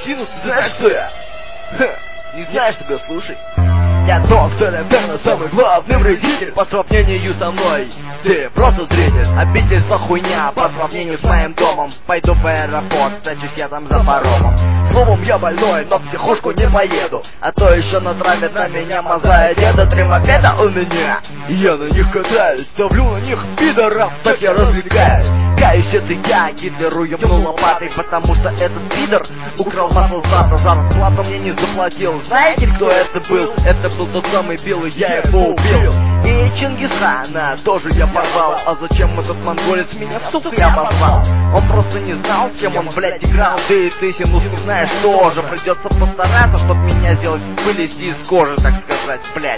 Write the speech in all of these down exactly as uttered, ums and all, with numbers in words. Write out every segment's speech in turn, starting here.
Синус, ты знаешь, кто я? Ха, не знаешь тебя, слушай. Я доктор Инферно, самый главный вредитель по сравнению со мной. Ты просто зритель, обитель за хуйня по сравнению с моим домом. Пойду в аэропорт, прячусь я там за паромом. Словом, я больной, но в психушку не поеду. А то еще натравят на меня мозаи деда. Три мопеда у меня, я на них катаюсь. Давлю на них пидоров, так я развлекаюсь. Каюсь, это я Гитлеру ебнул лопатой, потому что этот пидор украл масло злата. Зарплату мне не заплатил. Знаете, кто это был? Это был тот самый Белый, я его убил. И Чингисхана тоже я порвал. А зачем этот монголец меня, сука, я позвал? Он просто не знал, с кем он, блядь, играл. Да и ты, Синус, не знаешь тоже. Придется постараться, чтоб меня сделать, вылезти из кожи, так сказать, блядь.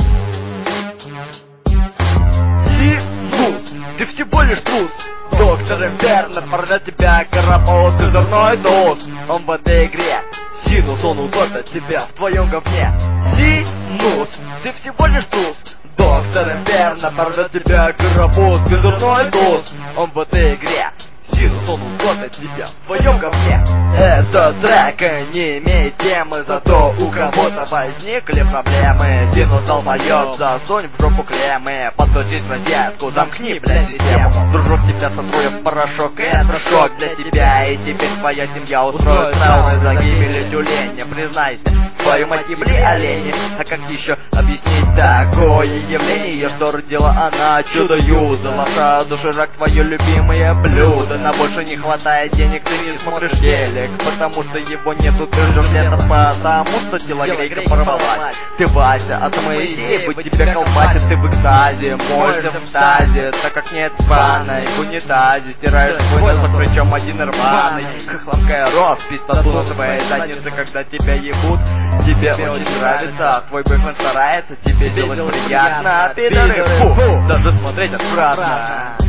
Синус, ты всего лишь трус. Доктор Инферно порвет тебя карапоз, ты дурной доз. Он в этой игре. Синус, он утопит тебя в твоем говне. Синус, ты всего лишь трус. Доктор Инферно порвет тебя карапоз, ты дурной доз. Он в этой игре. Синус, он утопит тебя в твоем говне. Этот трек не имеет темы, зато у кого-то возникли проблемы. Синус долбоёб, засунь в жопу клеммы. Подключись в розетку, замкни, блядь, систему. Дружок, тебя сотрую в порошок, это шок для тебя. И теперь твоя семья устроит травмы за гибель тюленя. Признайся, твою мать ебли олени. А как еще объяснить такое явление, что родила она чудо-ю? Золота, доширак, твое любимое блюдо. На больше не хватает денег, ты не смотришь телек, потому что его нету, ты ждешь лето, потому что телогрейка порвалась. Ты Вася, а ты Моисей, быть тебя колбасит, ты в экстазе, моешься в тазе, так как нет спаной, в унитазе, стираешь свой носок, причем один рваный. Хохловская роспись, тату на твоей заднице, когда тебя ебут, тебе очень нравится, твой бойфренд старается тебе делать приятно, пидоры, фу, даже смотреть отвратно.